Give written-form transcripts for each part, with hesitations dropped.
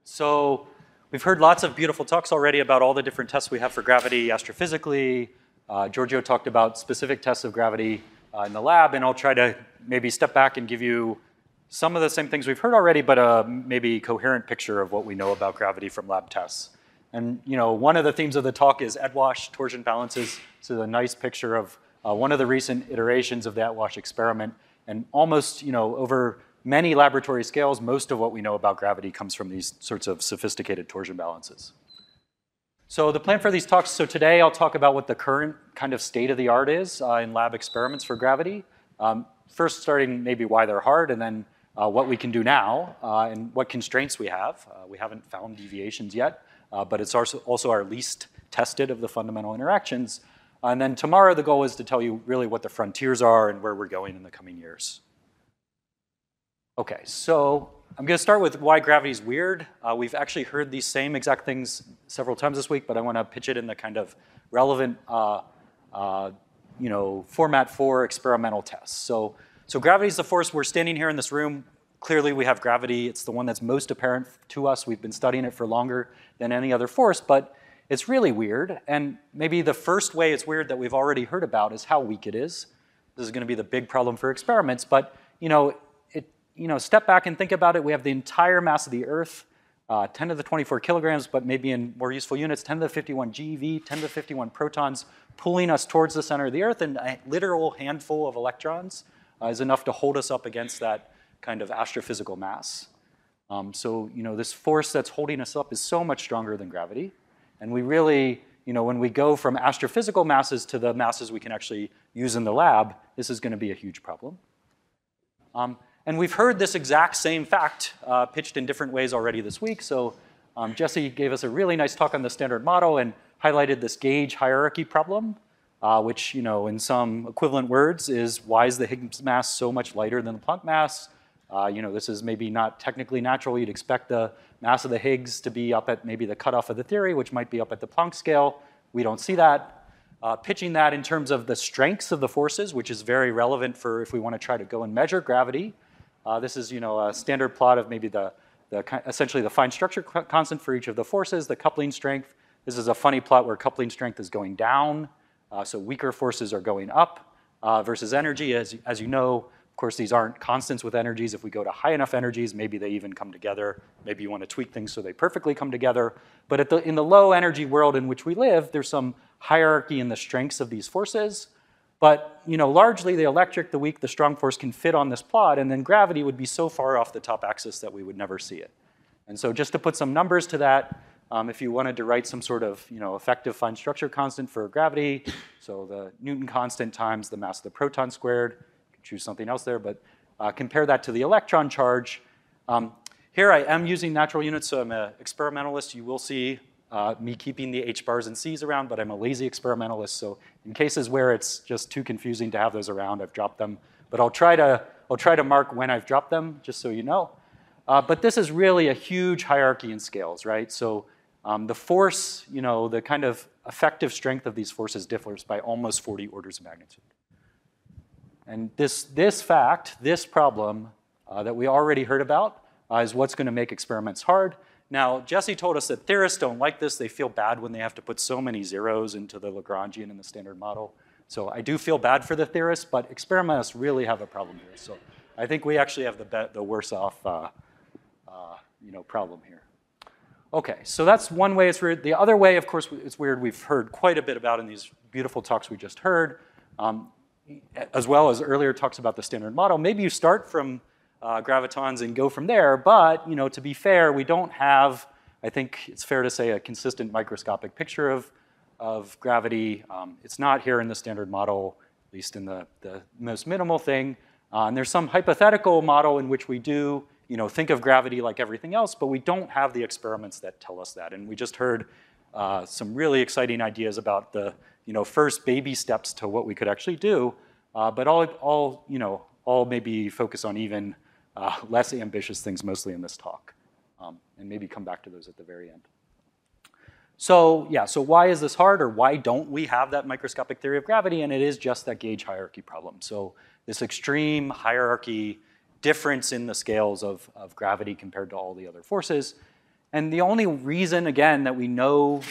So we've heard lots of beautiful talks already about all the different tests we have for gravity astrophysically. Giorgio talked about specific tests of gravity in the lab, and I'll try to maybe step back and give you some of the same things we've heard already, but a maybe coherent picture of what we know about gravity from lab tests. And one of the themes of the talk is Edwash torsion balances. This is a nice picture of one of the recent iterations of the Edwash experiment. And almost, over many laboratory scales, most of what we know about gravity comes from these sorts of sophisticated torsion balances. So the plan for these talks, so today I'll talk about what the current kind of state of the art is in lab experiments for gravity. First starting maybe why they're hard, and then what we can do now, and what constraints we have. We haven't found deviations yet, but it's also our least tested of the fundamental interactions. And then tomorrow the goal is to tell you really what the frontiers are and where we're going in the coming years. Okay, so I'm going to start with why gravity is weird. We've actually heard these same exact things several times this week, but I want to pitch it in the kind of relevant format for experimental tests. So gravity is the force. We're standing here in this room. Clearly we have gravity. It's the one that's most apparent to us. We've been studying it for longer than any other force, but it's really weird. And maybe the first way it's weird that we've already heard about is how weak it is. This is going to be the big problem for experiments, but step back and think about it. We have the entire mass of the Earth, 10 to the 24 kilograms, but maybe in more useful units, 10 to the 51 GeV, 10 to the 51 protons, pulling us towards the center of the Earth, and a literal handful of electrons is enough to hold us up against that kind of astrophysical mass. This force that's holding us up is so much stronger than gravity. And we really, when we go from astrophysical masses to the masses we can actually use in the lab, this is going to be a huge problem. And we've heard this exact same fact pitched in different ways already this week. So Jesse gave us a really nice talk on the Standard Model and highlighted this gauge hierarchy problem, which, in some equivalent words is why is the Higgs mass so much lighter than the Planck mass? This is maybe not technically natural. You'd expect the mass of the Higgs to be up at maybe the cutoff of the theory, which might be up at the Planck scale. We don't see that. Pitching that in terms of the strengths of the forces, which is very relevant for if we want to try to go and measure gravity. This is a standard plot of maybe essentially the fine structure constant for each of the forces, the coupling strength. This is a funny plot where coupling strength is going down, so weaker forces are going up versus energy. As you know, of course, these aren't constants with energies. If we go to high enough energies, maybe they even come together. Maybe you want to tweak things so they perfectly come together. But in the low energy world in which we live, there's some hierarchy in the strengths of these forces. But largely the electric, the weak, the strong force can fit on this plot, and then gravity would be so far off the top axis that we would never see it. And so just to put some numbers to that, if you wanted to write some sort of effective fine structure constant for gravity, so the Newton constant times the mass of the proton squared, you can choose something else there, but compare that to the electron charge. Here I am using natural units, so I'm an experimentalist. You will see me keeping the h bars and c's around, but I'm a lazy experimentalist, so in cases where it's just too confusing to have those around, I've dropped them. But I'll try to mark when I've dropped them, just so you know. But this is really a huge hierarchy in scales, right? So the force, the kind of effective strength of these forces differs by almost 40 orders of magnitude. And this fact, this problem that we already heard about is what's going to make experiments hard. Now, Jesse told us that theorists don't like this. They feel bad when they have to put so many zeros into the Lagrangian in the Standard Model. So I do feel bad for the theorists, but experimentalists really have a problem here. So I think we actually have the worse off problem here. Okay, so that's one way it's weird. The other way, of course, it's weird we've heard quite a bit about in these beautiful talks we just heard, as well as earlier talks about the Standard Model. Maybe you start from gravitons and go from there, but to be fair, we don't have, I think it's fair to say, a consistent microscopic picture of gravity. It's not here in the Standard Model, at least in the most minimal thing. And there's some hypothetical model in which we do think of gravity like everything else, but we don't have the experiments that tell us that. And we just heard some really exciting ideas about the first baby steps to what we could actually do, but all maybe focus on even less ambitious things mostly in this talk, and maybe come back to those at the very end. So why is this hard, or why don't we have that microscopic theory of gravity? And it is just that gauge hierarchy problem. So this extreme hierarchy difference in the scales of gravity compared to all the other forces. And the only reason, again, that we know,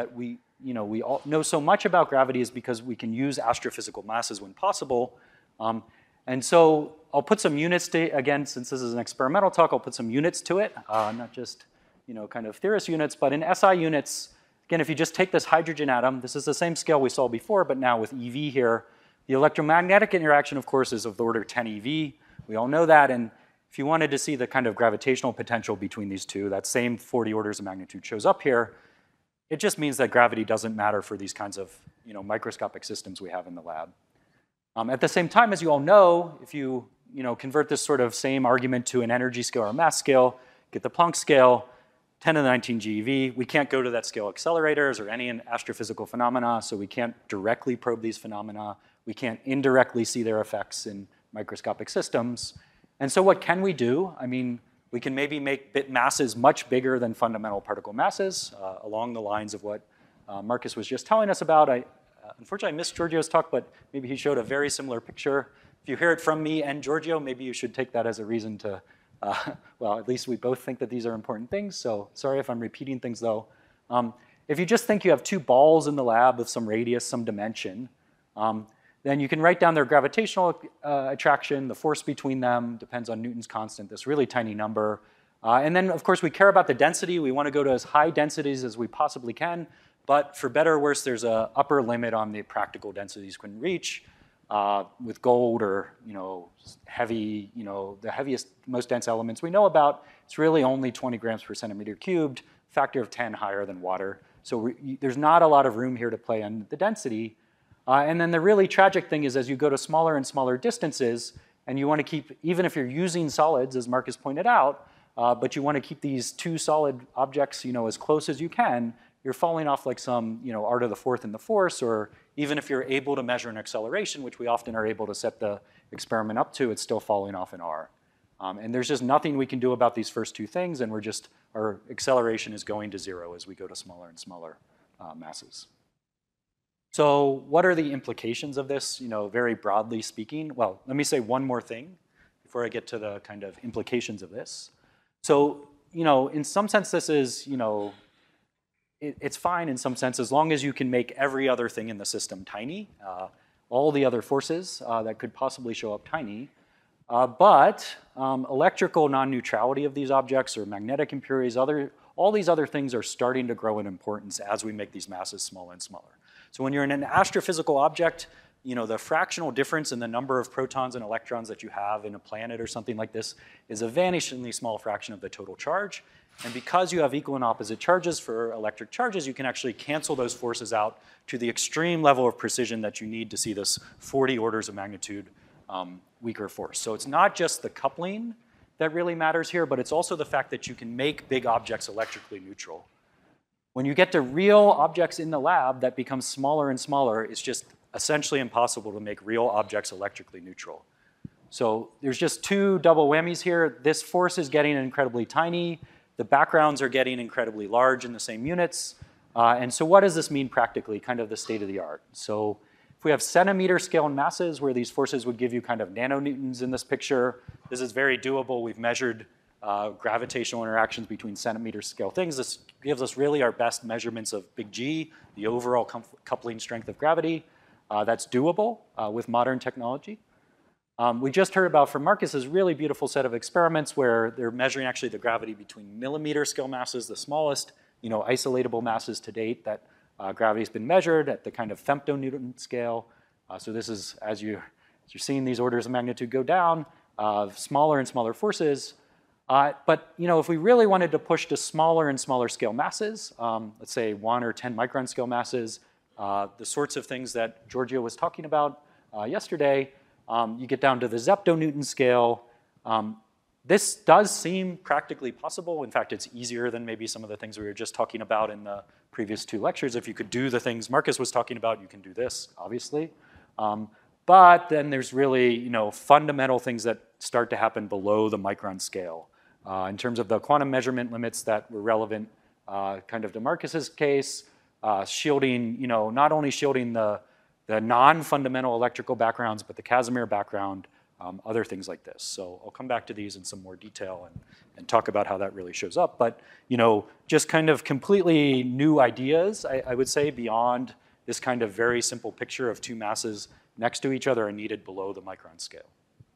we all know so much about gravity is because we can use astrophysical masses when possible. And so I'll put some units to, again, since this is an experimental talk, I'll put some units to it, not just, kind of theorist units, but in SI units, again, if you just take this hydrogen atom, this is the same scale we saw before, but now with EV here. The electromagnetic interaction, of course, is of the order 10 EV. We all know that, and if you wanted to see the kind of gravitational potential between these two, that same 40 orders of magnitude shows up here. It just means that gravity doesn't matter for these kinds of microscopic systems we have in the lab. At the same time, as you all know, if you convert this sort of same argument to an energy scale or a mass scale, get the Planck scale, 10 to the 19 GeV, we can't go to that scale accelerators or any astrophysical phenomena, so we can't directly probe these phenomena. We can't indirectly see their effects in microscopic systems. And so what can we do? I mean, we can maybe make bit masses much bigger than fundamental particle masses, along the lines of what Marcus was just telling us about. Unfortunately, I missed Giorgio's talk, but maybe he showed a very similar picture. If you hear it from me and Giorgio, maybe you should take that as a reason to, well, at least we both think that these are important things, so sorry if I'm repeating things, though. If you just think you have two balls in the lab of some radius, some dimension, then you can write down their gravitational attraction. The force between them depends on Newton's constant, this really tiny number. And then, of course, we care about the density. We want to go to as high densities as we possibly can. But for better or worse, there's an upper limit on the practical densities we can reach. With gold or heavy, the heaviest, most dense elements we know about, it's really only 20 grams per centimeter cubed, factor of 10 higher than water. So there's not a lot of room here to play on the density. And then the really tragic thing is as you go to smaller and smaller distances, and you want to keep, even if you're using solids, as Marcus pointed out, but you want to keep these two solid objects as close as you can, you're falling off like some art of the fourth in the force, or even if you're able to measure an acceleration, which we often are able to set the experiment up to, it's still falling off in R. And there's just nothing we can do about these first two things, and our acceleration is going to zero as we go to smaller and smaller masses. So what are the implications of this, very broadly speaking? Well, let me say one more thing before I get to the kind of implications of this. So, in some sense, this is, it's fine in some sense as long as you can make every other thing in the system tiny, all the other forces that could possibly show up tiny. But electrical non-neutrality of these objects or magnetic impurities, all these other things are starting to grow in importance as we make these masses smaller and smaller. So when you're in an astrophysical object, the fractional difference in the number of protons and electrons that you have in a planet or something like this is a vanishingly small fraction of the total charge. And because you have equal and opposite charges for electric charges, you can actually cancel those forces out to the extreme level of precision that you need to see this 40 orders of magnitude weaker force. So it's not just the coupling that really matters here, but it's also the fact that you can make big objects electrically neutral. When you get to real objects in the lab that become smaller and smaller, it's just essentially impossible to make real objects electrically neutral. So there's just two double whammies here. This force is getting incredibly tiny. The backgrounds are getting incredibly large in the same units. And so what does this mean practically, kind of the state of the art? So if we have centimeter scale masses where these forces would give you kind of nanonewtons in this picture, this is very doable. We've measured gravitational interactions between centimeter scale things. This gives us really our best measurements of big G, the overall coupling strength of gravity. That's doable with modern technology. We just heard about from Marcus's really beautiful set of experiments where they're measuring actually the gravity between millimeter scale masses, the smallest isolatable masses to date that gravity's been measured at the kind of femtonewton scale. So this is, as you're seeing these orders of magnitude go down, smaller and smaller forces. But if we really wanted to push to smaller and smaller scale masses, let's say 1 or 10 micron scale masses, the sorts of things that Giorgio was talking about yesterday, you get down to the zeptonewton scale. This does seem practically possible. In fact, it's easier than maybe some of the things we were just talking about in the previous two lectures. If you could do the things Marcus was talking about, you can do this, obviously. But then there's really fundamental things that start to happen below the micron scale. In terms of the quantum measurement limits that were relevant kind of to Marcus's case, shielding, not only shielding the non-fundamental electrical backgrounds, but the Casimir background, other things like this. So I'll come back to these in some more detail and talk about how that really shows up. But just kind of completely new ideas, I would say, beyond this kind of very simple picture of two masses next to each other and needed below the micron scale.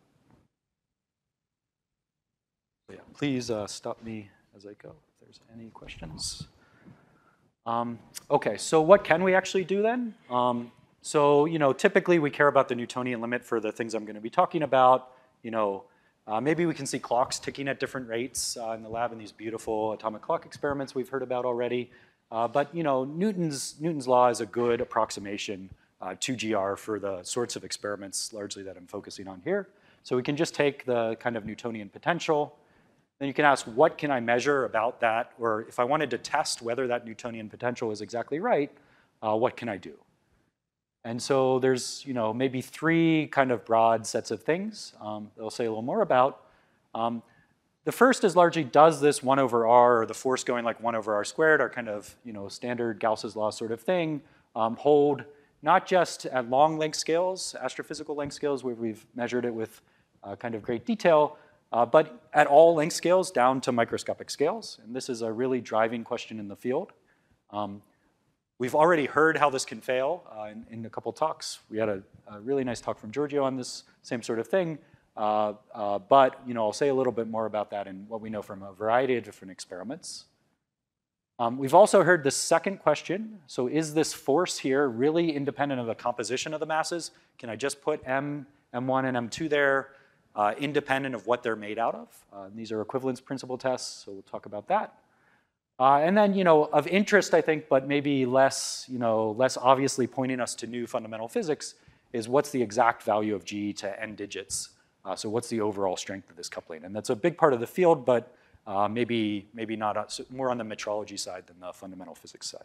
So yeah, please stop me as I go if there's any questions. Okay, so what can we actually do then? So typically we care about the Newtonian limit for the things I'm going to be talking about. Maybe we can see clocks ticking at different rates in the lab in these beautiful atomic clock experiments we've heard about already. But Newton's law is a good approximation to GR for the sorts of experiments largely that I'm focusing on here. So we can just take the kind of Newtonian potential. Then you can ask, what can I measure about that? Or if I wanted to test whether that Newtonian potential is exactly right, what can I do? And so there's maybe three kind of broad sets of things that I'll say a little more about. The first is largely, does this 1 over r, or the force going like 1 over r squared, our kind of standard Gauss's law sort of thing, hold not just at long length scales, astrophysical length scales where we've measured it with kind of great detail, but at all length scales down to microscopic scales. And this is a really driving question in the field. We've already heard how this can fail in a couple talks. We had a really nice talk from Giorgio on this same sort of thing. But I'll say a little bit more about that and what we know from a variety of different experiments. We've also heard the second question. So is this force here really independent of the composition of the masses? Can I just put M1 and M2 there independent of what they're made out of? These are equivalence principle tests, so we'll talk about that. And then, of interest, I think, but maybe less obviously pointing us to new fundamental physics, is what's the exact value of G to n digits? So what's the overall strength of this coupling? And that's a big part of the field, but maybe not more on the metrology side than the fundamental physics side.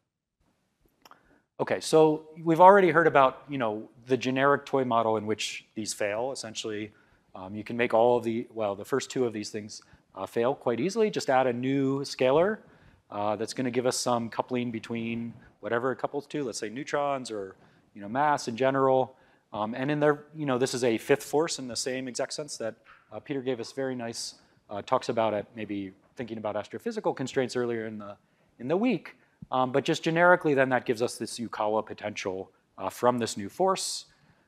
Okay, so we've already heard about the generic toy model in which these fail. Essentially, you can make all of the first two of these things fail quite easily. Just add a new scalar that's going to give us some coupling between whatever it couples to, let's say neutrons or mass in general. And in there, this is a fifth force in the same exact sense that Peter gave us very nice talks about at maybe thinking about astrophysical constraints earlier in the week. But just generically, then that gives us this Yukawa potential from this new force.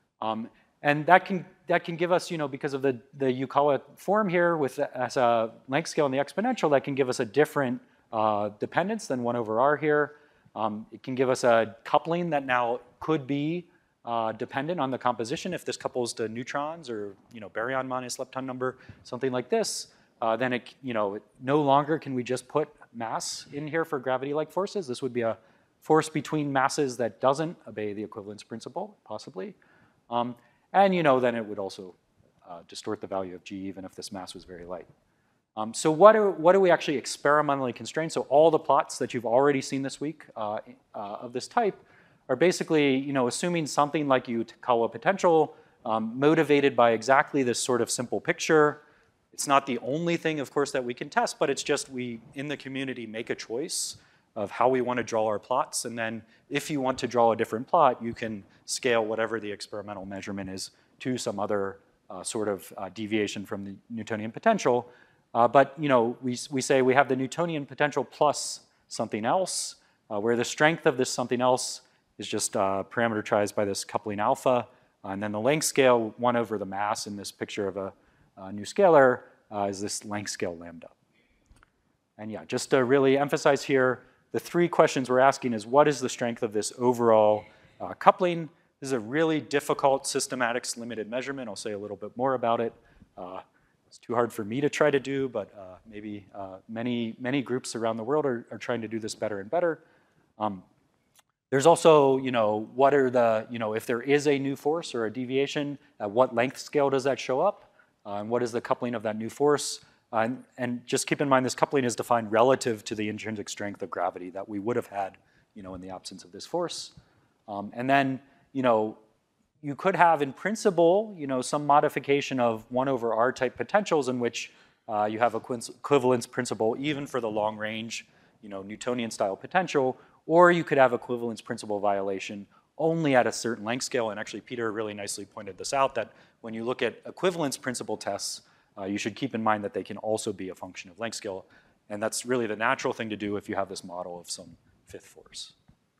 And that can give us, because of the Yukawa form here as a length scale in the exponential, that can give us a different dependence than 1 over r here. It can give us a coupling that now could be dependent on the composition. If this couples to neutrons or baryon minus lepton number, something like this, then it no longer can we just put mass in here for gravity-like forces. This would be a force between masses that doesn't obey the equivalence principle, possibly. And then it would also distort the value of G even if this mass was very light. So what do we actually experimentally constrain? So all the plots that you've already seen this week of this type are basically assuming something like Yukawa potential motivated by exactly this sort of simple picture. It's not the only thing, of course, that we can test, but it's just we, in the community, make a choice of how we want to draw our plots. And then if you want to draw a different plot, you can scale whatever the experimental measurement is to some other sort of deviation from the Newtonian potential. But we say we have the Newtonian potential plus something else, where the strength of this something else is just parameterized by this coupling alpha. And then the length scale, 1 over the mass in this picture of a new scalar, is this length scale lambda. And yeah, just to really emphasize here, the three questions we're asking is, what is the strength of this overall coupling? This is a really difficult systematics limited measurement. I'll say a little bit more about it. It's too hard for me to try to do, but maybe many groups around the world are trying to do this better and better. There's also, what are the, if there is a new force or a deviation, at what length scale does that show up? And what is the coupling of that new force? And just keep in mind, this coupling is defined relative to the intrinsic strength of gravity that we would have had, in the absence of this force. And then, you could have, in principle, some modification of 1 over r type potentials in which you have equivalence principle even for the long range, Newtonian style potential, or you could have equivalence principle violation only at a certain length scale. And actually, Peter really nicely pointed this out, that when you look at equivalence principle tests, you should keep in mind that they can also be a function of length scale. And that's really the natural thing to do if you have this model of some fifth force.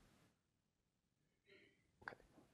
Okay.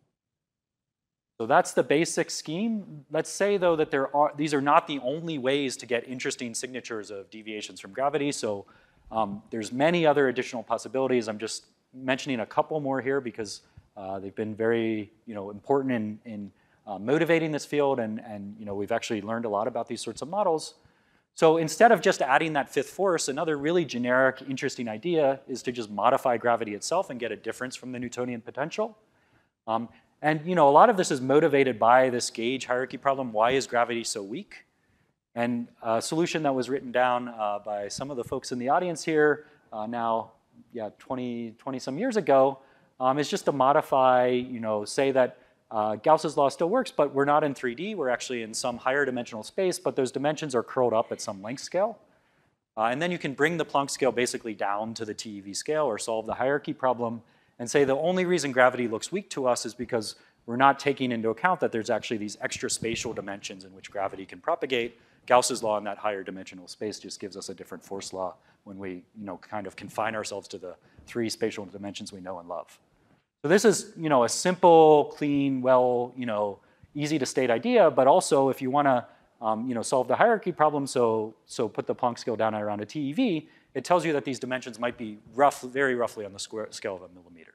So that's the basic scheme. Let's say, though, that these are not the only ways to get interesting signatures of deviations from gravity. So there's many other additional possibilities. I'm just mentioning a couple more here because they've been very important in motivating this field, and we've actually learned a lot about these sorts of models. So instead of just adding that fifth force, another really generic, interesting idea is to just modify gravity itself and get a difference from the Newtonian potential. And a lot of this is motivated by this gauge hierarchy problem. Why is gravity so weak? And a solution that was written down by some of the folks in the audience here now, 20 some years ago, is just to modify, say that Gauss's law still works, but we're not in 3D. We're actually in some higher dimensional space, but those dimensions are curled up at some length scale. And then you can bring the Planck scale basically down to the TeV scale or solve the hierarchy problem and say the only reason gravity looks weak to us is because we're not taking into account that there's actually these extra spatial dimensions in which gravity can propagate. Gauss's law in that higher dimensional space just gives us a different force law when we kind of confine ourselves to the 3 spatial dimensions we know and love. So this is a simple, clean, easy to state idea, but also if you want to solve the hierarchy problem, so put the Planck scale down at around a TeV, it tells you that these dimensions might be very roughly on the scale of a millimeter.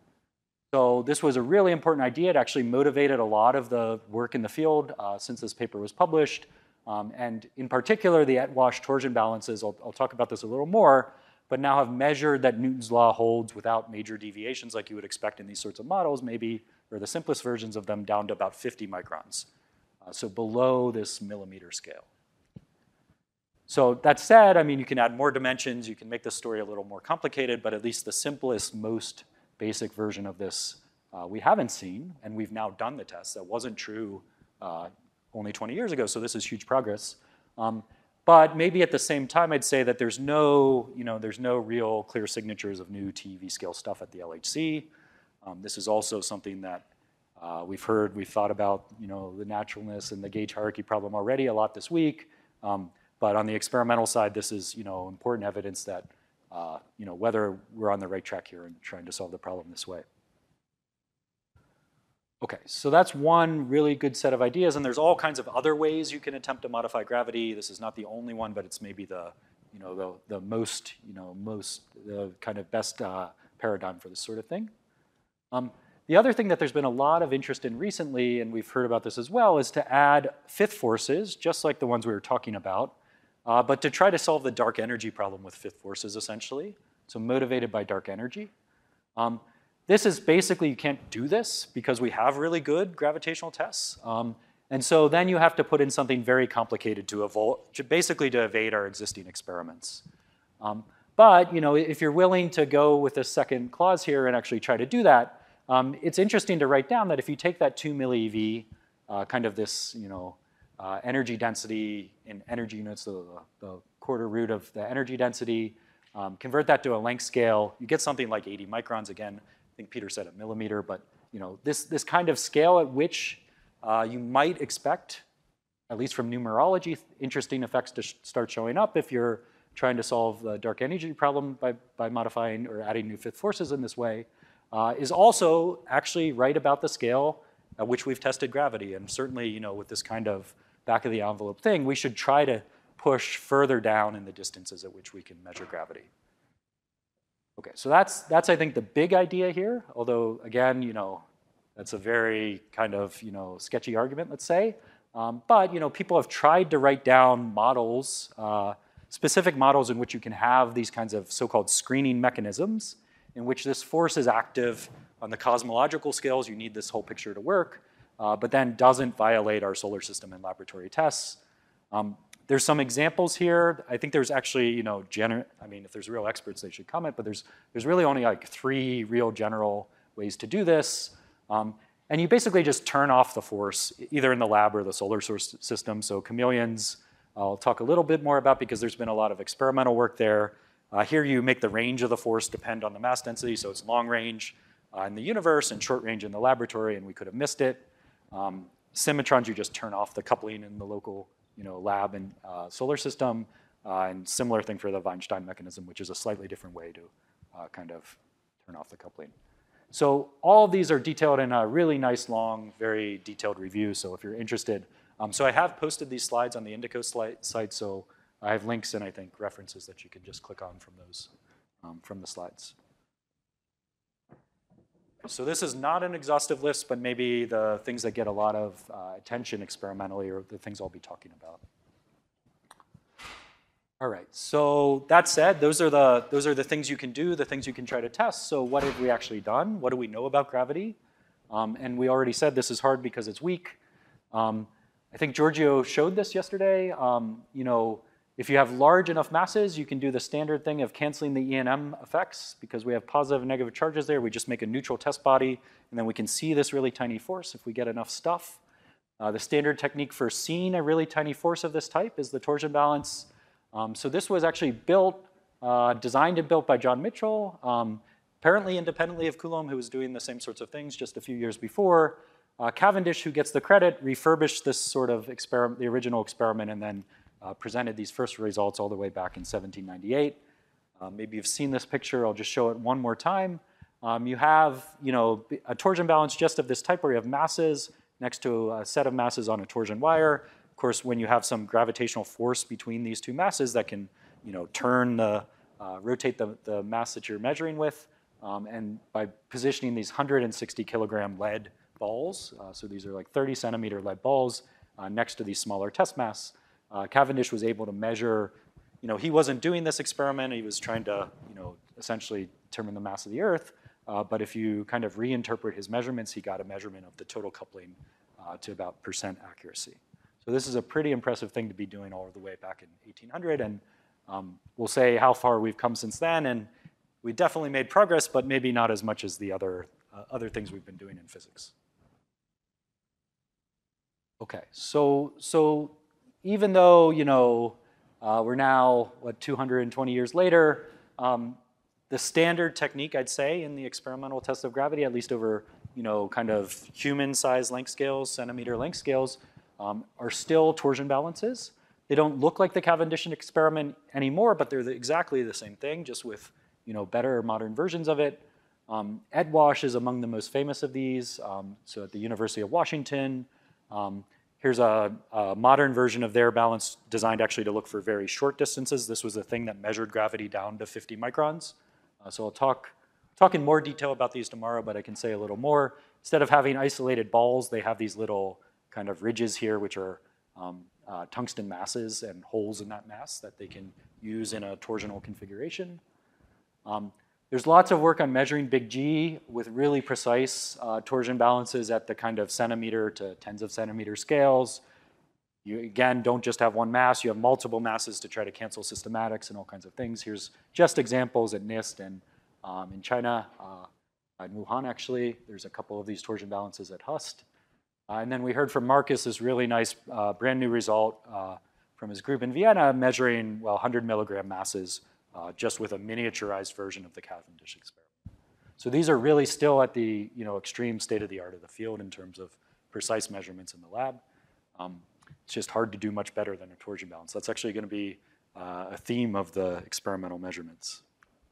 So this was a really important idea. It actually motivated a lot of the work in the field since this paper was published. And in particular, the Etwash torsion balances, I'll talk about this a little more, but now have measured that Newton's law holds without major deviations like you would expect in these sorts of models, maybe, or the simplest versions of them, down to about 50 microns. So below this millimeter scale. So that said, you can add more dimensions, you can make the story a little more complicated, but at least the simplest, most basic version of this we haven't seen, and we've now done the test. That wasn't true only 20 years ago, so this is huge progress. But maybe at the same time, I'd say that there's no real clear signatures of new TeV scale stuff at the LHC. This is also something that we've thought about, the naturalness and the gauge hierarchy problem already a lot this week. But on the experimental side, this is, important evidence that, whether we're on the right track here and trying to solve the problem this way. Okay, so that's one really good set of ideas, and there's all kinds of other ways you can attempt to modify gravity. This is not the only one, but it's maybe the most kind of best paradigm for this sort of thing. The other thing that there's been a lot of interest in recently, and we've heard about this as well, is to add fifth forces, just like the ones we were talking about, but to try to solve the dark energy problem with fifth forces, essentially. So motivated by dark energy. This is basically, you can't do this because we have really good gravitational tests. And so then you have to put in something very complicated to basically to evade our existing experiments. But if you're willing to go with the second clause here and actually try to do that, it's interesting to write down that if you take that 2 millieV, kind of this energy density in energy units, the quarter root of the energy density, convert that to a length scale, you get something like 80 microns again. I think Peter said a millimeter, but this kind of scale at which you might expect, at least from numerology, interesting effects to start showing up if you're trying to solve the dark energy problem by modifying or adding new fifth forces in this way, is also actually right about the scale at which we've tested gravity. And certainly, with this kind of back of the envelope thing, we should try to push further down in the distances at which we can measure gravity. Okay, so that's I think the big idea here, although again, that's a very kind of, sketchy argument, let's say. But, people have tried to write down models, specific models in which you can have these kinds of so-called screening mechanisms in which this force is active on the cosmological scales. You need this whole picture to work, but then doesn't violate our solar system in laboratory tests. There's some examples here. I think there's actually, if there's real experts, they should comment, but there's really only like 3 real general ways to do this. And you basically just turn off the force, either in the lab or the solar source system. So chameleons, I'll talk a little bit more about because there's been a lot of experimental work there. Here you make the range of the force depend on the mass density, so it's long range. in the universe and short range in the laboratory, and we could have missed it. Symmetrons, you just turn off the coupling in the local lab and solar system, and similar thing for the Weinstein mechanism, which is a slightly different way to kind of turn off the coupling. So all of these are detailed in a really nice, long, very detailed review, so if you're interested. So I have posted these slides on the Indico site, so I have links and I think references that you can just click on from those, from the slides. So this is not an exhaustive list, but maybe the things that get a lot of attention experimentally are the things I'll be talking about. All right, so that said, those are the things you can do, the things you can try to test. So what have we actually done? What do we know about gravity? And we already said this is hard because it's weak. I think Giorgio showed this yesterday. If you have large enough masses, you can do the standard thing of canceling the E&M effects. Because we have positive and negative charges there, we just make a neutral test body, and then we can see this really tiny force if we get enough stuff. The standard technique for seeing a really tiny force of this type is the torsion balance. So this was actually designed and built by John Mitchell, apparently independently of Coulomb, who was doing the same sorts of things just a few years before. Cavendish, who gets the credit, refurbished this sort of experiment, the original experiment, and then presented these first results all the way back in 1798. Maybe you've seen this picture. I'll just show it one more time. You have a torsion balance just of this type where you have masses next to a set of masses on a torsion wire. Of course, when you have some gravitational force between these two masses that can rotate the mass that you're measuring with, and by positioning these 160 kilogram lead balls, so these are like 30 centimeter lead balls next to these smaller test mass, Cavendish was able to measure, he wasn't doing this experiment, he was trying to, essentially determine the mass of the Earth, but if you kind of reinterpret his measurements, he got a measurement of the total coupling to about % accuracy. So this is a pretty impressive thing to be doing all the way back in 1800, and we'll say how far we've come since then, and we definitely made progress, but maybe not as much as the other things we've been doing in physics. Okay, so even though we're now 220 years later, the standard technique, I'd say, in the experimental test of gravity, at least over kind of human-sized length scales, centimeter length scales, are still torsion balances. They don't look like the Cavendish experiment anymore, but they're exactly the same thing, just with better modern versions of it. Edwash is among the most famous of these. So at the University of Washington, here's a modern version of their balance designed actually to look for very short distances. This was a thing that measured gravity down to 50 microns. So I'll talk in more detail about these tomorrow, but I can say a little more. Instead of having isolated balls, they have these little kind of ridges here, which are tungsten masses and holes in that mass that they can use in a torsional configuration. There's lots of work on measuring big G with really precise torsion balances at the kind of centimeter to tens of centimeter scales. You, again, don't just have one mass. You have multiple masses to try to cancel systematics and all kinds of things. Here's just examples at NIST and in China, in Wuhan, actually. There's a couple of these torsion balances at HUST. And then we heard from Marcus this really nice brand new result from his group in Vienna measuring, 100 milligram masses just with a miniaturized version of the Cavendish experiment. So these are really still at the extreme state of the art of the field in terms of precise measurements in the lab. It's just hard to do much better than a torsion balance. That's actually going to be a theme of the experimental measurements.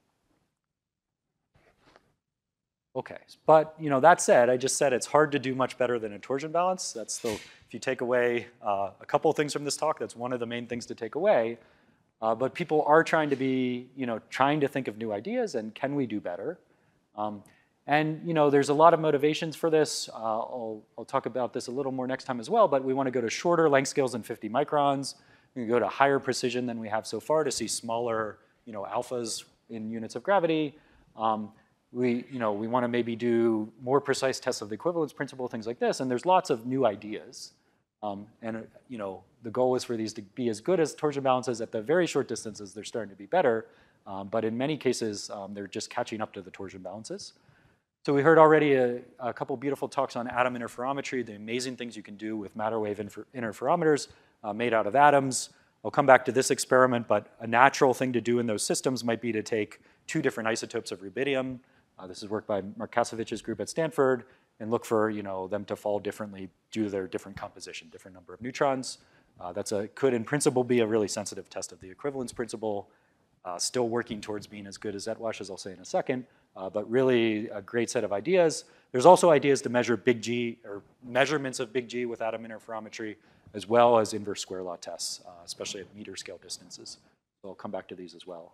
Okay, but that said, I just said it's hard to do much better than a torsion balance. That's if you take away a couple of things from this talk, that's one of the main things to take away. But people are trying to be, trying to think of new ideas and can we do better? And there's a lot of motivations for this. I'll talk about this a little more next time as well, but we want to go to shorter length scales than 50 microns. We can go to higher precision than we have so far to see smaller, alphas in units of gravity. We want to maybe do more precise tests of the equivalence principle, things like this, and there's lots of new ideas. The goal is for these to be as good as torsion balances at the very short distances. They're starting to be better, but in many cases, they're just catching up to the torsion balances. So we heard already a couple beautiful talks on atom interferometry, the amazing things you can do with matter wave interferometers made out of atoms. I'll come back to this experiment, but a natural thing to do in those systems might be to take two different isotopes of rubidium, This is work by Mark Kasovich's group at Stanford, and look for them to fall differently due to their different composition, different number of neutrons. Could in principle be a really sensitive test of the equivalence principle. Still working towards being as good as ZWASH, as I'll say in a second, but really a great set of ideas. There's also ideas to measure big G, or measurements of big G with atom interferometry, as well as inverse square law tests, especially at meter scale distances. So I'll come back to these as well.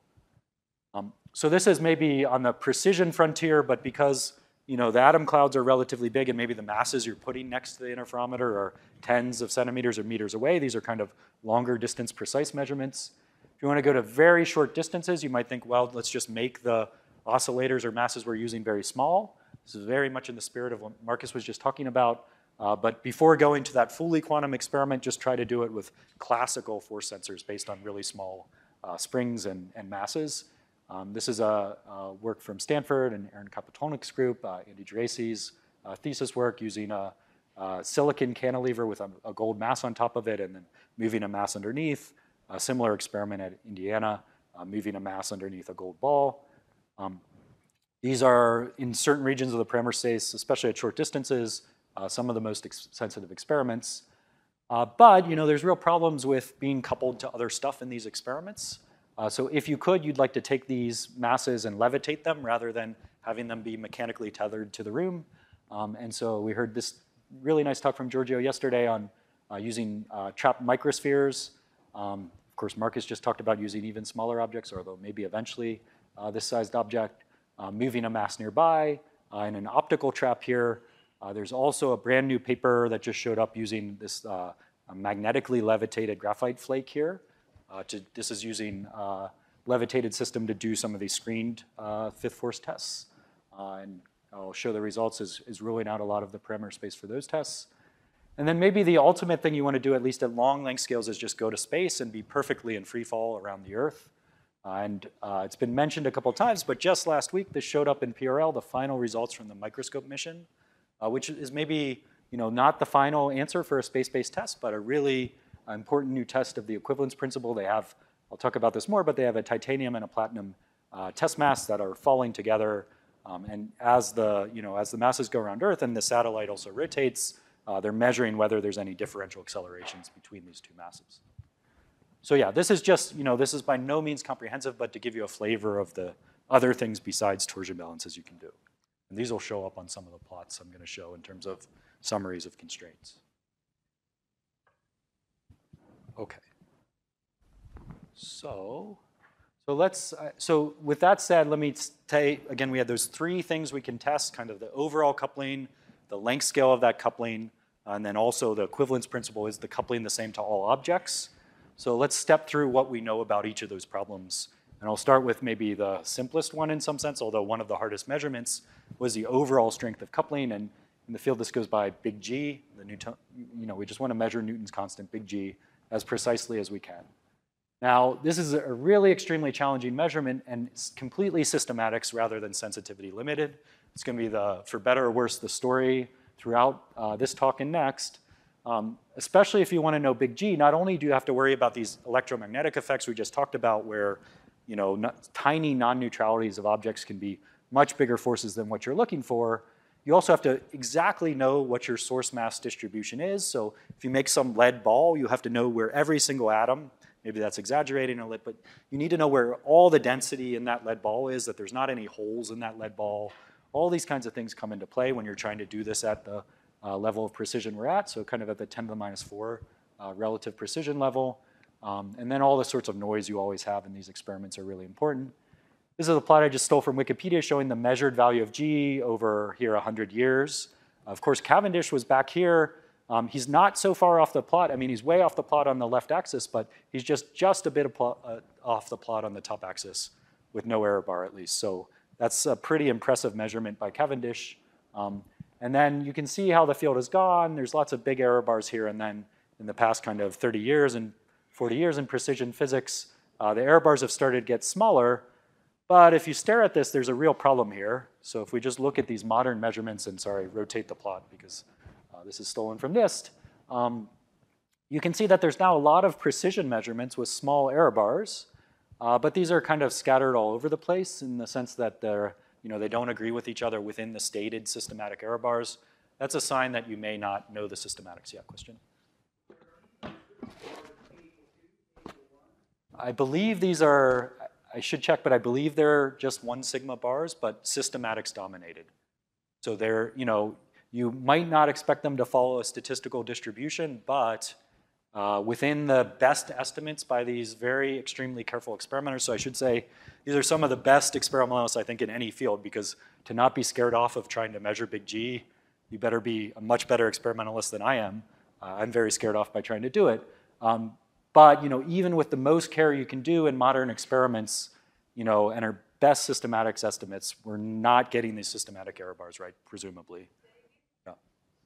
So this is maybe on the precision frontier, but because the atom clouds are relatively big and maybe the masses you're putting next to the interferometer are tens of centimeters or meters away, these are kind of longer distance precise measurements. If you want to go to very short distances, you might think, well, let's just make the oscillators or masses we're using very small. This is very much in the spirit of what Marcus was just talking about. But before going to that fully quantum experiment, just try to do it with classical force sensors based on really small springs and masses. This is a work from Stanford and Aaron Kapatonik's group, Andy Geraci's thesis work using a silicon cantilever with a gold mass on top of it and then moving a mass underneath. A similar experiment at Indiana, moving a mass underneath a gold ball. These are, in certain regions of the Parameter space, especially at short distances, some of the most sensitive experiments. But there's real problems with being coupled to other stuff in these experiments. So if you could, you'd like to take these masses and levitate them rather than having them be mechanically tethered to the room. And so we heard this really nice talk from Giorgio yesterday on using trapped microspheres. Of course, Marcus just talked about using even smaller objects, although maybe eventually this sized object, moving a mass nearby, in an optical trap here. There's also a brand new paper that just showed up using this magnetically levitated graphite flake here. This is using a levitated system to do some of these screened fifth force tests. And I'll show the results is ruling out a lot of the parameter space for those tests. And then maybe the ultimate thing you want to do, at least at long length scales, is just go to space and be perfectly in free fall around the Earth. And it's been mentioned a couple times, but just last week, this showed up in PRL, the final results from the microscope mission, which is maybe not the final answer for a space-based test, but a really important new test of the equivalence principle. They have, I'll talk about this more, but they have a titanium and a platinum test mass that are falling together. And as the masses go around Earth and the satellite also rotates, they're measuring whether there's any differential accelerations between these two masses. So yeah, this is just, this is by no means comprehensive, but to give you a flavor of the other things besides torsion balances you can do. And these will show up on some of the plots I'm going to show in terms of summaries of constraints. Okay. So with that said, let me say, again, we had those three things we can test, kind of the overall coupling, the length scale of that coupling, and then also the equivalence principle, is the coupling the same to all objects? So let's step through what we know about each of those problems. And I'll start with maybe the simplest one in some sense, although one of the hardest measurements was the overall strength of coupling. And in the field, this goes by big G. We just want to measure Newton's constant, big G, as precisely as we can. Now, this is a really extremely challenging measurement, and it's completely systematics rather than sensitivity limited. It's going to be, for better or worse, the story throughout this talk and next. Especially if you want to know big G, not only do you have to worry about these electromagnetic effects we just talked about, where tiny non-neutralities of objects can be much bigger forces than what you're looking for, you also have to exactly know what your source mass distribution is. So if you make some lead ball, you have to know where every single atom, maybe that's exaggerating a little, but you need to know where all the density in that lead ball is, that there's not any holes in that lead ball. All these kinds of things come into play when you're trying to do this at the level of precision we're at, so kind of at the 10 to the minus 4 relative precision level. And then all the sorts of noise you always have in these experiments are really important. This is a plot I just stole from Wikipedia showing the measured value of G over here 100 years. Of course, Cavendish was back here. He's not so far off the plot. I mean, he's way off the plot on the left axis, but he's just a bit off the plot on the top axis with no error bar at least. So that's a pretty impressive measurement by Cavendish. And then you can see how the field has gone. There's lots of big error bars here. And then in the past kind of 30 years and 40 years in precision physics, the error bars have started to get smaller. But if you stare at this, there's a real problem here. So if we just look at these modern measurements, and sorry, rotate the plot because this is stolen from NIST, you can see that there's now a lot of precision measurements with small error bars. But these are kind of scattered all over the place in the sense that they're they don't agree with each other within the stated systematic error bars, that's a sign that you may not know the systematics. Yeah, question? I believe these are, I should check, but I believe they're just 1 sigma bars, but systematics dominated. So they're, you might not expect them to follow a statistical distribution, but within the best estimates by these very extremely careful experimenters, so I should say these are some of the best experimentalists, I think, in any field, because to not be scared off of trying to measure big G, you better be a much better experimentalist than I am. I'm very scared off by trying to do it. But even with the most care you can do in modern experiments, and our best systematics estimates, we're not getting these systematic error bars right, presumably. Yeah.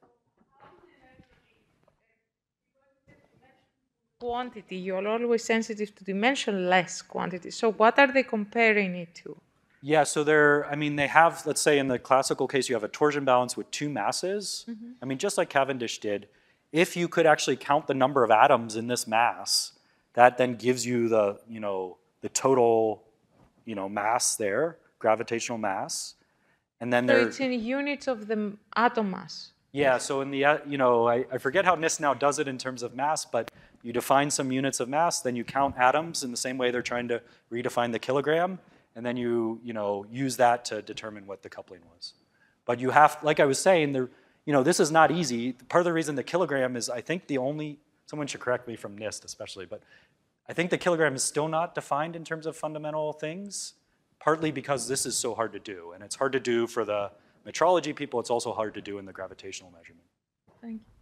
Quantity, you're always sensitive to dimensionless quantity. So what are they comparing it to? Yeah, so they have, let's say in the classical case, you have a torsion balance with 2 masses. Mm-hmm. Just like Cavendish did, if you could actually count the number of atoms in this mass, that then gives you the, the total, mass there, gravitational mass. And then so it's in units of the atom mass. Yeah, so in the, I forget how NIST now does it in terms of mass, but you define some units of mass, then you count atoms in the same way they're trying to redefine the kilogram, and then you use that to determine what the coupling was. But you have, like I was saying, this is not easy. Part of the reason the kilogram is, I think, the only, someone should correct me from NIST especially, but I think the kilogram is still not defined in terms of fundamental things, partly because this is so hard to do. And it's hard to do for the metrology people. It's also hard to do in the gravitational measurement. Thank you.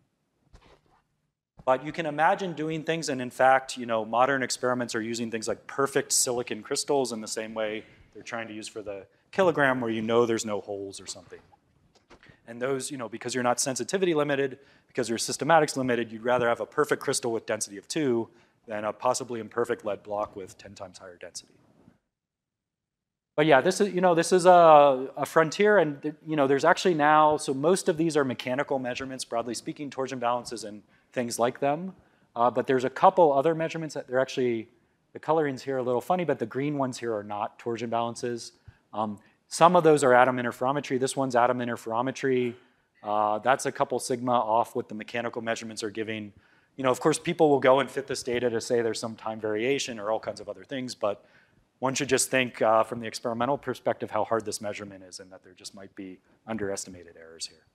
But you can imagine doing things, and in fact, modern experiments are using things like perfect silicon crystals in the same way they're trying to use for the kilogram, where there's no holes or something. And those, because you're not sensitivity limited, because you're systematics limited, you'd rather have a perfect crystal with density of 2 than a possibly imperfect lead block with 10 times higher density. But yeah, this is a frontier, and there's actually now, so most of these are mechanical measurements, broadly speaking, torsion balances and things like them. But there's a couple other measurements that they're actually, the coloring's here a little funny, but the green ones here are not torsion balances. Some of those are atom interferometry. This one's atom interferometry. That's a couple sigma off what the mechanical measurements are giving. Of course, people will go and fit this data to say there's some time variation or all kinds of other things, but one should just think from the experimental perspective how hard this measurement is and that there just might be underestimated errors here.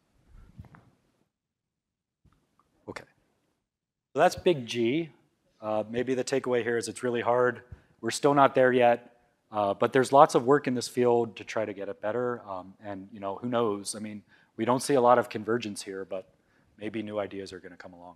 Okay, so that's big G. Maybe the takeaway here is it's really hard. We're still not there yet, but there's lots of work in this field to try to get it better. And who knows? We don't see a lot of convergence here, but maybe new ideas are going to come along.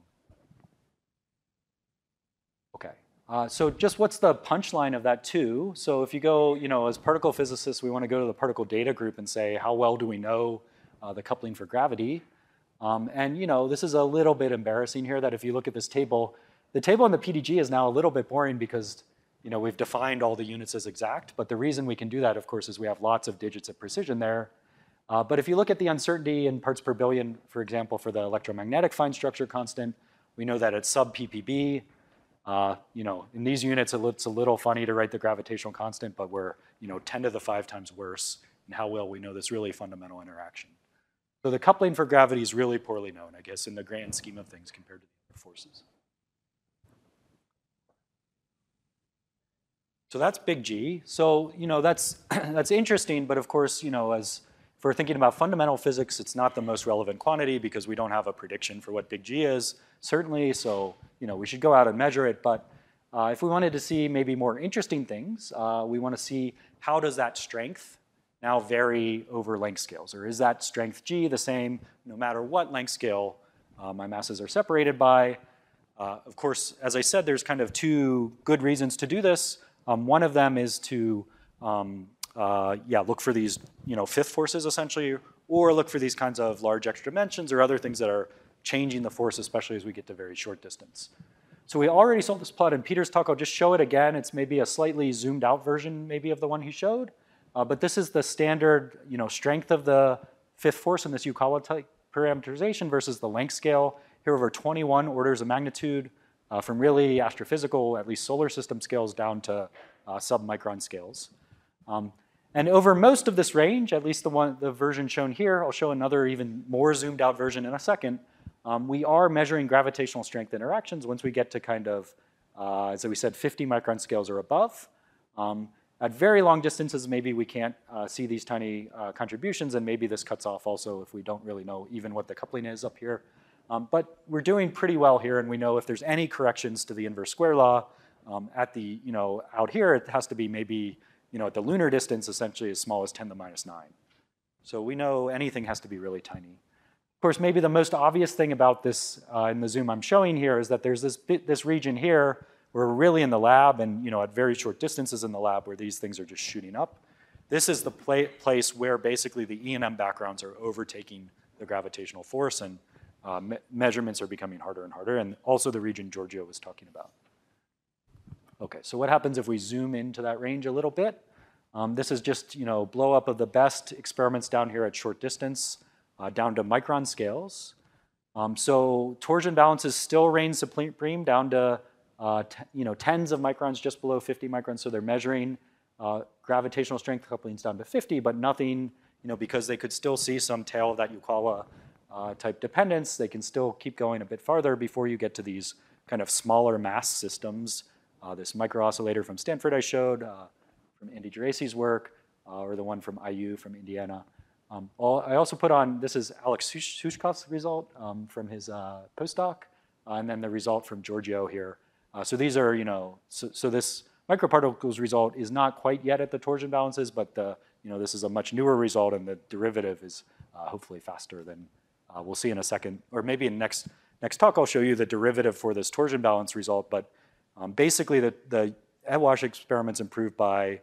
Okay. So just what's the punchline of that too? So if you go, as particle physicists, we want to go to the particle data group and say, how well do we know the coupling for gravity? And this is a little bit embarrassing here that if you look at this table, the table in the PDG is now a little bit boring because we've defined all the units as exact. But the reason we can do that, of course, is we have lots of digits of precision there. But if you look at the uncertainty in parts per billion, for example, for the electromagnetic fine structure constant, we know that it's sub ppb. In these units, it's a little funny to write the gravitational constant, but we're 10 to the 5 times worse in how well we know this really fundamental interaction. So the coupling for gravity is really poorly known, I guess, in the grand scheme of things compared to the other forces. So that's big G. So that's interesting, but of course, as if we're thinking about fundamental physics, it's not the most relevant quantity because we don't have a prediction for what big G is, certainly. So we should go out and measure it. But if we wanted to see maybe more interesting things, we want to see how does that strength now vary over length scales? Or is that strength G the same no matter what length scale my masses are separated by? Of course, as I said, there's kind of 2 good reasons to do this. One of them is to look for these fifth forces essentially, or look for these kinds of large extra dimensions or other things that are changing the force, especially as we get to very short distance. So we already saw this plot in Peter's talk. I'll just show it again. It's maybe a slightly zoomed out version maybe of the one he showed. But this is the standard strength of the fifth force in this Yukawa type parameterization versus the length scale. Here over 21 orders of magnitude from really astrophysical, at least solar system scales down to sub-micron scales. And And over most of this range, at least the version shown here, I'll show another even more zoomed out version in a second, we are measuring gravitational strength interactions once we get to kind of, as we said, 50 micron scales or above. At very long distances, maybe we can't see these tiny contributions, and maybe this cuts off also if we don't really know even what the coupling is up here. But we're doing pretty well here, and we know if there's any corrections to the inverse square law at the, out here, it has to be maybe, at the lunar distance, essentially as small as 10 to the minus 9. So we know anything has to be really tiny. Of course, maybe the most obvious thing about this in the zoom I'm showing here is that there's this region here where we're really in the lab and at very short distances in the lab where these things are just shooting up. This is the place where basically the E&M backgrounds are overtaking the gravitational force, and measurements are becoming harder and harder, and also the region Giorgio was talking about. Okay, so what happens if we zoom into that range a little bit? This is just blow up of the best experiments down here at short distance, down to micron scales. So torsion balances still reign supreme down to tens of microns, just below 50 microns. So they're measuring gravitational strength couplings down to 50, but nothing, because they could still see some tail of that Yukawa type dependence. They can still keep going a bit farther before you get to these kind of smaller mass systems. This microoscillator from Stanford I showed, from Andy Geraci's work, or the one from IU from Indiana. I also put on, this is Alex Sushkov's result from his postdoc, and then the result from Giorgio here. So these are, so this microparticles result is not quite yet at the torsion balances, but this is a much newer result, and the derivative is hopefully faster than we'll see in a second. Or maybe in next talk, I'll show you the derivative for this torsion balance result, but basically, the Edwash experiments improved by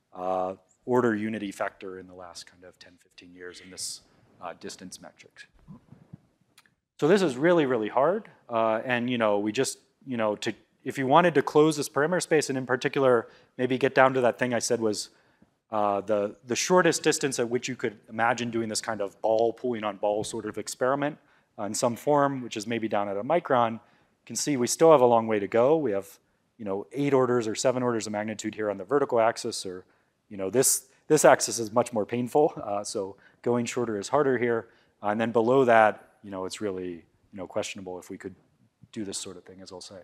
order unity factor in the last kind of 10, 15 years in this distance metric. So this is really, really hard. And we just, if you wanted to close this parameter space, and in particular, maybe get down to that thing I said was the shortest distance at which you could imagine doing this kind of ball pulling on ball sort of experiment in some form, which is maybe down at a micron, you can see we still have a long way to go. We have 8 orders or 7 orders of magnitude here on the vertical axis, or this axis is much more painful. So going shorter is harder here. And then below that, it's really questionable if we could do this sort of thing, as I'll say.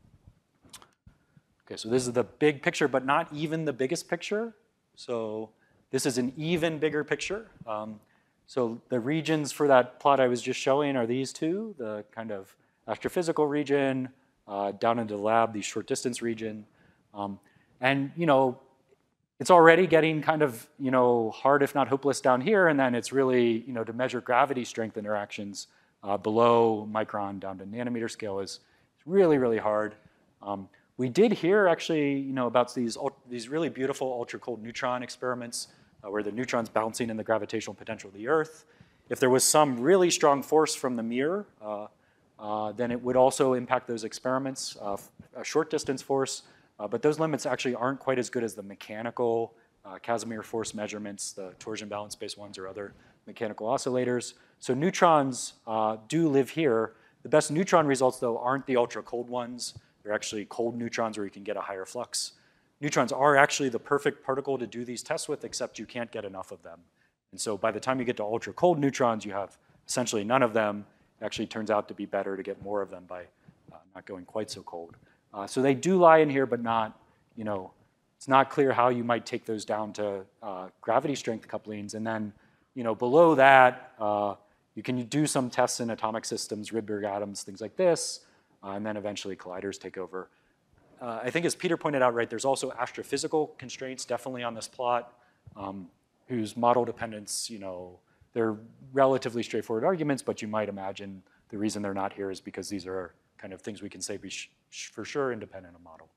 Okay, so this is the big picture, but not even the biggest picture. So this is an even bigger picture. So the regions for that plot I was just showing are these two, the kind of astrophysical region, down into the lab, the short distance region. And it's already getting kind of hard, if not hopeless, down here. And then it's really to measure gravity strength interactions below micron down to nanometer scale is really, really hard. We did hear actually about these really beautiful ultra cold neutron experiments where the neutron's bouncing in the gravitational potential of the Earth. If there was some really strong force from the mirror, then it would also impact those experiments, a short distance force. But those limits actually aren't quite as good as the mechanical Casimir force measurements, the torsion balance-based ones, or other mechanical oscillators. So neutrons do live here. The best neutron results, though, aren't the ultra cold ones. They're actually cold neutrons where you can get a higher flux. Neutrons are actually the perfect particle to do these tests with, except you can't get enough of them. And so by the time you get to ultra cold neutrons, you have essentially none of them. It actually turns out to be better to get more of them by not going quite so cold. So they do lie in here, but not, it's not clear how you might take those down to gravity strength couplings. And then, below that, you can do some tests in atomic systems, Rydberg atoms, things like this, and then eventually colliders take over. I think as Peter pointed out, right, there's also astrophysical constraints definitely on this plot, whose model dependence, they're relatively straightforward arguments, but you might imagine the reason they're not here is because these are kind of things we can say be for sure independent of model.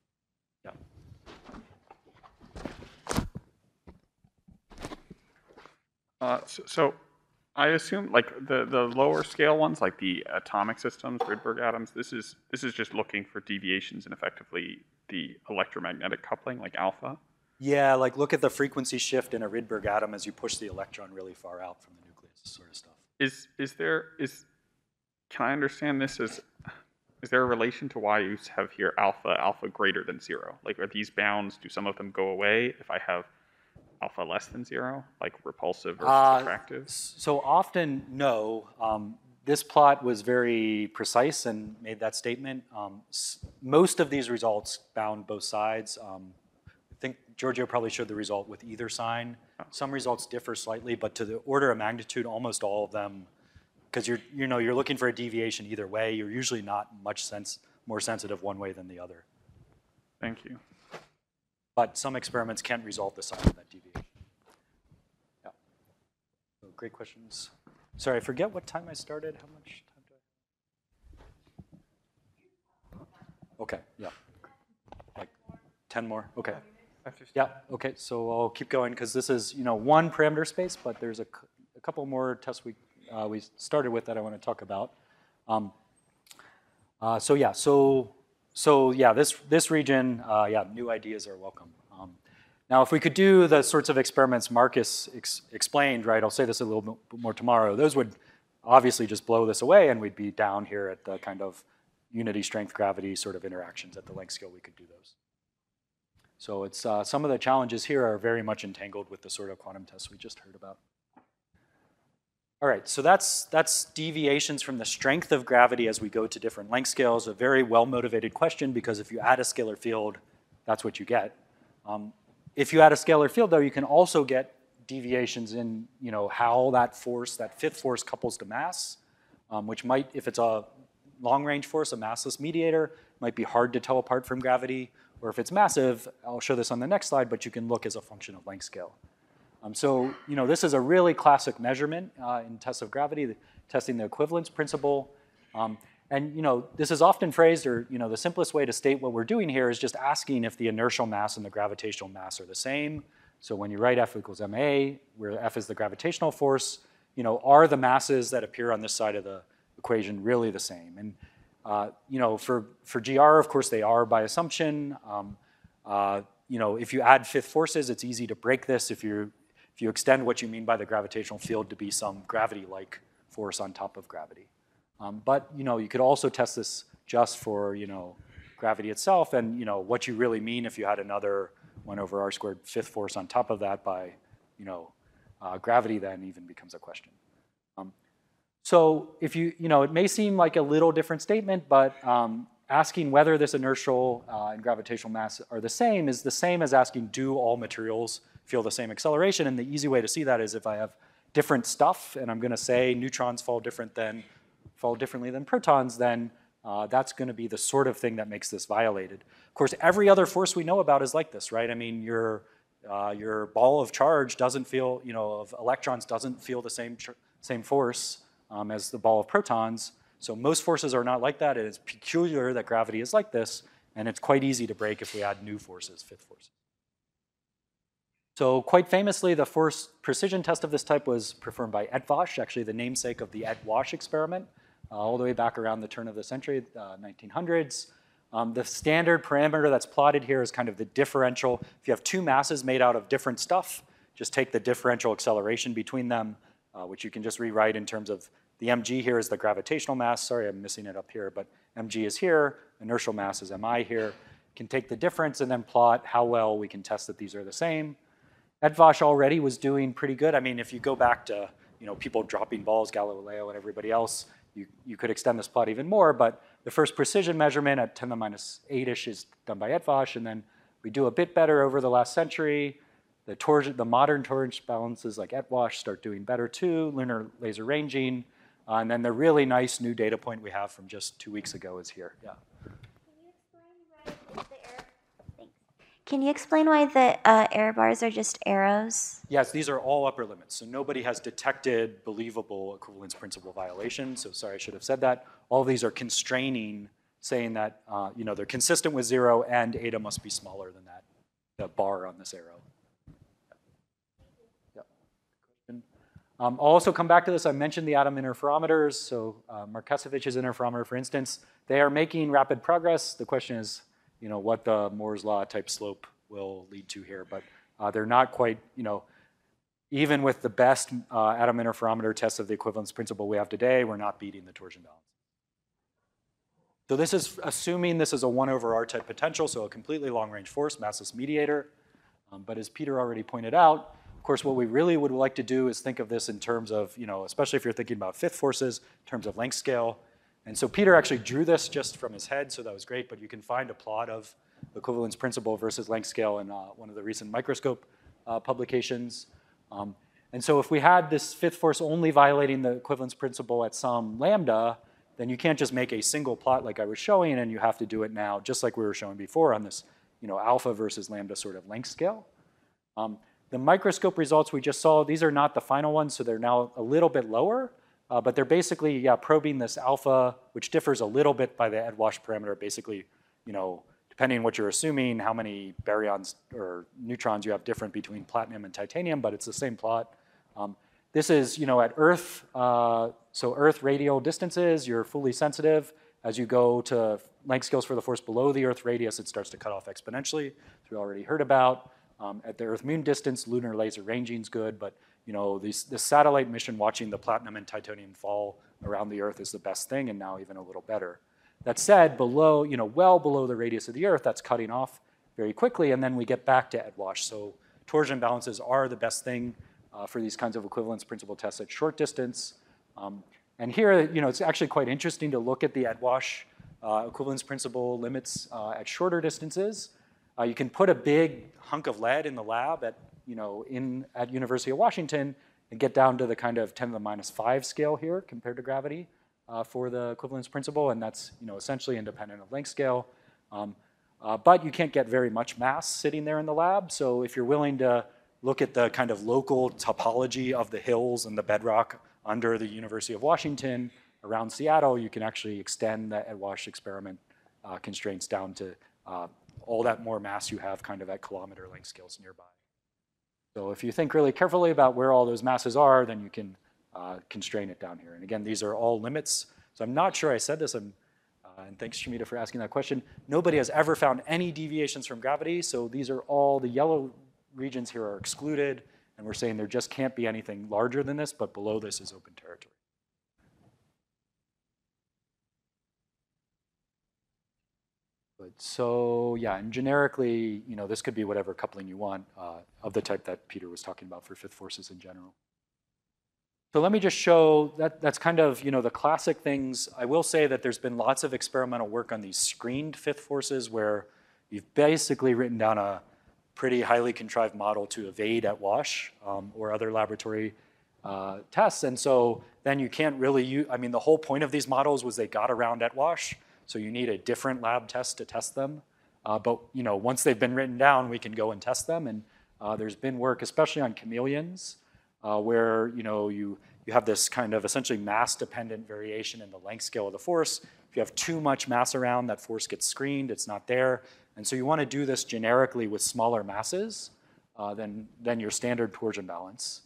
Yeah. So I assume like the lower scale ones, like the atomic systems, Rydberg atoms, this is just looking for deviations in effectively the electromagnetic coupling, like alpha. Yeah, like look at the frequency shift in a Rydberg atom as you push the electron really far out from the nucleus, sort of stuff. Can I understand this as, is there a relation to why you have here alpha greater than 0? Like are these bounds, do some of them go away if I have alpha less than 0, like repulsive versus attractive? So often, no. This plot was very precise and made that statement. Most of these results bound both sides. I think Giorgio probably showed the result with either sign. Some results differ slightly, but to the order of magnitude, almost all of them, because you're looking for a deviation either way. You're usually not much more sensitive one way than the other. Thank you. But some experiments can resolve the sign of that deviation. Yeah. So great questions. Sorry, I forget what time I started. How much time do I have? Okay, yeah. Like 10 more, okay. Yeah, okay, so I'll keep going because this is, one parameter space, but there's a couple more tests we started with that I want to talk about. This region, new ideas are welcome. Now, if we could do the sorts of experiments Marcus explained, right, I'll say this a little bit more tomorrow, those would obviously just blow this away and we'd be down here at the kind of unity strength gravity sort of interactions at the length scale we could do those. So it's some of the challenges here are very much entangled with the sort of quantum tests we just heard about. All right, so that's deviations from the strength of gravity as we go to different length scales, a very well-motivated question because if you add a scalar field, that's what you get. If you add a scalar field, though, you can also get deviations in how that force, that fifth force, couples to mass, which might, if it's a long-range force, a massless mediator, might be hard to tell apart from gravity. Or if it's massive, I'll show this on the next slide, but you can look as a function of length scale. This is a really classic measurement in tests of gravity, testing the equivalence principle. This is often phrased, or the simplest way to state what we're doing here is just asking if the inertial mass and the gravitational mass are the same. So when you write F equals ma, where F is the gravitational force, are the masses that appear on this side of the equation really the same? And for GR, of course, they are by assumption. If you add fifth forces, it's easy to break this if you extend what you mean by the gravitational field to be some gravity-like force on top of gravity. But you could also test this just for gravity itself, and what you really mean if you had another 1 over r squared fifth force on top of that by gravity then even becomes a question. So if it may seem like a little different statement, but asking whether this inertial and gravitational mass are the same is the same as asking do all materials feel the same acceleration, and the easy way to see that is if I have different stuff and I'm going to say neutrons fall differently than protons, then that's going to be the sort of thing that makes this violated. Of course, every other force we know about is like this, right? I mean, your ball of charge doesn't feel, of electrons doesn't feel the same force as the ball of protons. So most forces are not like that. It is peculiar that gravity is like this, and it's quite easy to break if we add new forces, fifth forces. So quite famously, the first precision test of this type was performed by Eötvös, actually the namesake of the Eötvös experiment, all the way back around the turn of the century, 1900s. The standard parameter that's plotted here is kind of the differential. If you have two masses made out of different stuff, just take the differential acceleration between them, which you can just rewrite in terms of the mg here is the gravitational mass. Sorry, I'm missing it up here, but mg is here. Inertial mass is mi here. You can take the difference and then plot how well we can test that these are the same. Eötvös already was doing pretty good. I mean, if you go back to people dropping balls, Galileo and everybody else, you could extend this plot even more, but the first precision measurement at 10 to the minus 8-ish is done by Eötvös, and then we do a bit better over the last century. The modern torsion balances like Eötvös start doing better too, lunar laser ranging, and then the really nice new data point we have from just 2 weeks ago is here. Yeah. Can you explain why the error bars are just arrows? Yes, these are all upper limits. So nobody has detected believable equivalence principle violations. So sorry, I should have said that. All of these are constraining, saying that they're consistent with 0 and eta must be smaller than that, the bar on this arrow. Yeah. I'll also come back to this. I mentioned the atom interferometers. So Markesovic's interferometer, for instance, they are making rapid progress. The question is, what the Moore's law type slope will lead to here. But they're not quite, even with the best atom interferometer tests of the equivalence principle we have today, we're not beating the torsion balance. So this is assuming this is a 1 over r type potential, so a completely long range force, massless mediator. But as Peter already pointed out, of course, what we really would like to do is think of this in terms of, especially if you're thinking about fifth forces, in terms of length scale. And so Peter actually drew this just from his head, so that was great, but you can find a plot of equivalence principle versus length scale in one of the recent microscope publications. And so if we had this fifth force only violating the equivalence principle at some lambda, then you can't just make a single plot like I was showing, and you have to do it now, just like we were showing before on this alpha versus lambda sort of length scale. The microscope results we just saw, these are not the final ones, so they're now a little bit lower, but they're basically probing this alpha, which differs a little bit by the Edwash parameter, basically, depending on what you're assuming, how many baryons or neutrons you have different between platinum and titanium, but it's the same plot. This is, at Earth, so Earth radial distances, you're fully sensitive. As you go to length scales for the force below the Earth radius, it starts to cut off exponentially, which we already heard about. At the Earth-Moon distance, lunar laser ranging is good, but this satellite mission watching the platinum and titanium fall around the Earth is the best thing, and now even a little better. That said, below, well below the radius of the Earth, that's cutting off very quickly, and then we get back to Edwash. So torsion balances are the best thing for these kinds of equivalence principle tests at short distance. And here, it's actually quite interesting to look at the Edwash equivalence principle limits at shorter distances. You can put a big hunk of lead in the lab at University of Washington and get down to the kind of 10 to the minus 5 scale here compared to gravity for the equivalence principle, and that's essentially independent of length scale. But you can't get very much mass sitting there in the lab, so if you're willing to look at the kind of local topology of the hills and the bedrock under the University of Washington around Seattle, you can actually extend the Edwash experiment constraints down to all that more mass you have kind of at kilometer length scales nearby. So if you think really carefully about where all those masses are, then you can constrain it down here. And again, these are all limits. So I'm not sure I said this, and thanks, Shamita, for asking that question. Nobody has ever found any deviations from gravity, so these are all, the yellow regions here are excluded, and we're saying there just can't be anything larger than this, but below this is open territory. So yeah, and generically, this could be whatever coupling you want of the type that Peter was talking about for fifth forces in general. So let me just show that's kind of the classic things. I will say that there's been lots of experimental work on these screened fifth forces where you've basically written down a pretty highly contrived model to evade Edwash or other laboratory tests, and so then you can't really use. I mean, the whole point of these models was they got around Edwash. So you need a different lab test to test them. But once they've been written down, we can go and test them. And there's been work, especially on chameleons, where you have this kind of essentially mass-dependent variation in the length scale of the force. If you have too much mass around, that force gets screened. It's not there. And so you want to do this generically with smaller masses than your standard torsion balance.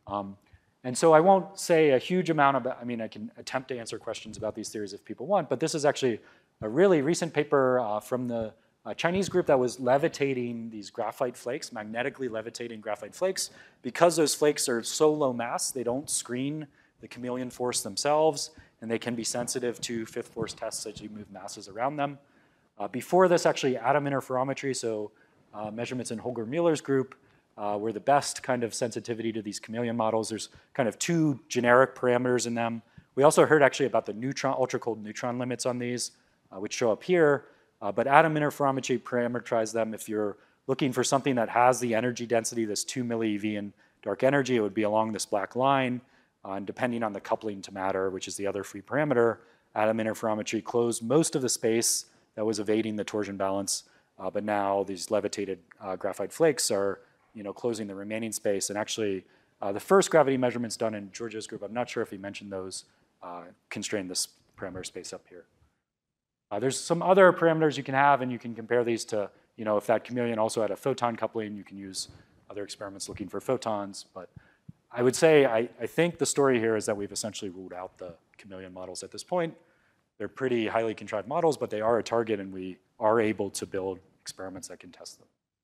And so I won't say a huge amount about, I mean, I can attempt to answer questions about these theories if people want, but this is actually a really recent paper from the Chinese group that was levitating these graphite flakes, magnetically levitating graphite flakes. Because those flakes are so low mass, they don't screen the chameleon force themselves, and they can be sensitive to fifth force tests as you move masses around them. Before this, actually, atom interferometry, so measurements in Holger Mueller's group, were the best kind of sensitivity to these chameleon models. There's kind of two generic parameters in them. We also heard actually about the neutron, ultra-cold neutron limits on these, which show up here. But atom interferometry parameterize them. If you're looking for something that has the energy density, this 2 millieV in dark energy, it would be along this black line. And depending on the coupling to matter, which is the other free parameter, atom interferometry closed most of the space that was evading the torsion balance. But now these levitated graphite flakes are closing the remaining space. And actually, the first gravity measurements done in Giorgio's group, I'm not sure if he mentioned those, constrain this parameter space up here. There's some other parameters you can have, and you can compare these to, if that chameleon also had a photon coupling, you can use other experiments looking for photons. But I would say, I think the story here is that we've essentially ruled out the chameleon models at this point. They're pretty highly contrived models, but they are a target, and we are able to build experiments that can test them.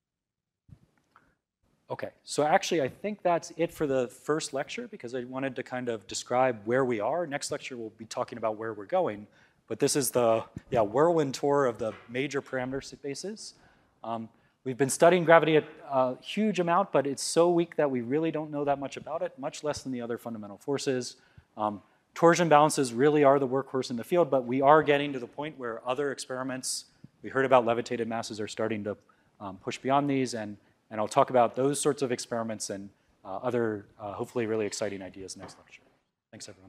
Okay, so actually I think that's it for the first lecture because I wanted to kind of describe where we are. Next lecture we'll be talking about where we're going, but this is the whirlwind tour of the major parameter spaces. We've been studying gravity a huge amount, but it's so weak that we really don't know that much about it, much less than the other fundamental forces. Torsion balances really are the workhorse in the field, but we are getting to the point where other experiments, we heard about levitated masses, are starting to push beyond these, and I'll talk about those sorts of experiments and other hopefully really exciting ideas next lecture. Thanks, everyone.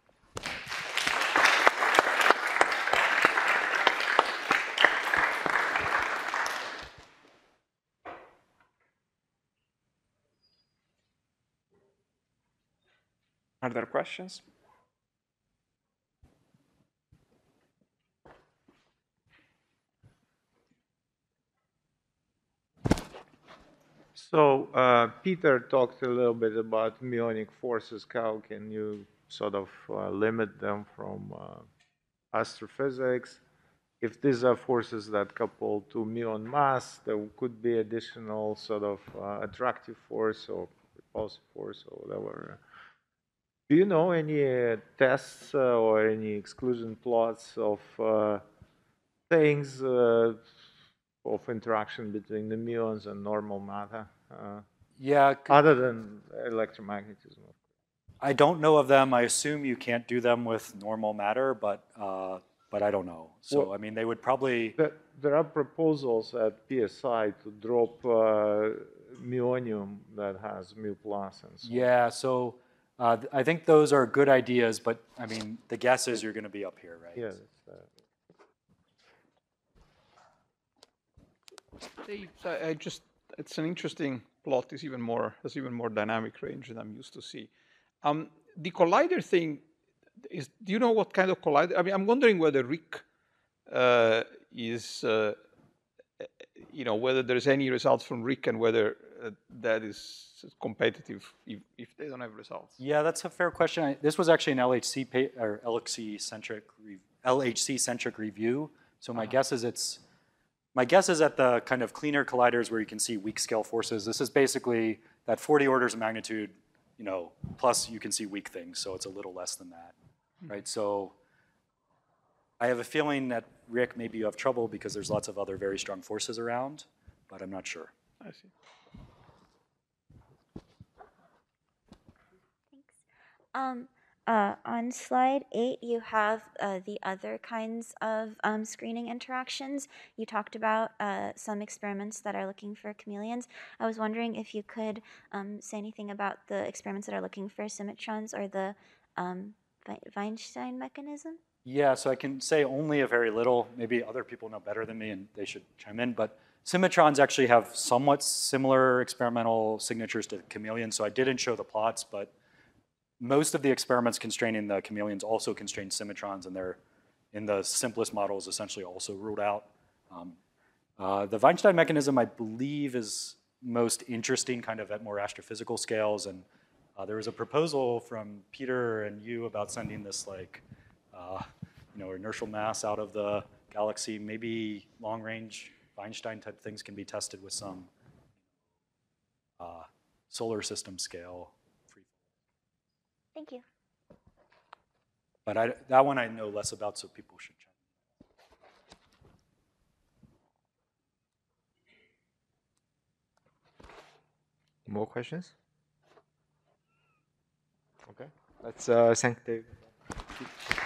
Are there questions? So Peter talked a little bit about muonic forces. How can you sort of limit them from astrophysics? If these are forces that couple to muon mass, there could be additional sort of attractive force or repulsive force or whatever. Do you know any tests or any exclusion plots of things of interaction between the muons and normal matter? Yeah. Other than electromagnetism. I don't know of them. I assume you can't do them with normal matter, but I don't know. So, Well, I mean, they would probably... There are proposals at PSI to drop muonium that has mu plus and so on. Yeah, so I think those are good ideas, but I mean, the guess is you're going to be up here, right? Yeah. It's an interesting plot. Has even more dynamic range than I'm used to see. The collider thing is. Do you know what kind of collider? I mean, I'm wondering whether RHIC is, whether there's any results from RHIC and whether that is competitive if they don't have results. Yeah, that's a fair question. This was actually an LHC-centric review. So my guess is at the kind of cleaner colliders where you can see weak scale forces. This is basically that 40 orders of magnitude, plus you can see weak things, so it's a little less than that, right? So I have a feeling that RHIC, maybe you have trouble because there's lots of other very strong forces around, but I'm not sure. I see. Thanks. On slide 8, you have the other kinds of screening interactions. You talked about some experiments that are looking for chameleons. I was wondering if you could say anything about the experiments that are looking for symmetrons or the Weinstein mechanism? Yeah, so I can say only a very little. Maybe other people know better than me and they should chime in, but symmetrons actually have somewhat similar experimental signatures to chameleons, so I didn't show the plots, but most of the experiments constraining the chameleons also constrain symmetrons, and they're, in the simplest models, essentially also ruled out. The Weinstein mechanism, I believe, is most interesting kind of at more astrophysical scales, and there was a proposal from Peter and you about sending this like, inertial mass out of the galaxy. Maybe long-range Weinstein type things can be tested with some solar system scale. Thank you. But that one I know less about, so people should check. More questions? Okay, let's thank Dave.